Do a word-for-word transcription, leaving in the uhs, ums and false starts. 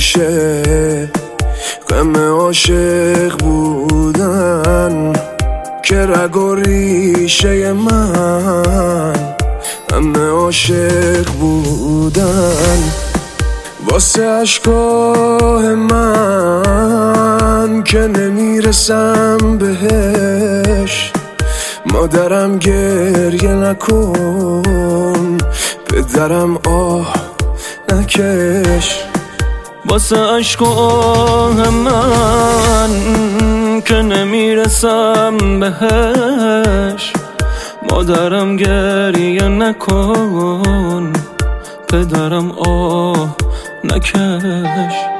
میشه غم عاشق بودن که رگ و ریشه من همه عاشق بودن. واسه عشقای من که نمیرسم بهش مادرم گریه نکن پدرم آه نکش. واسه عشقای من که نمیرسم بهش مادرم گریه نکن پدرم آه نکش.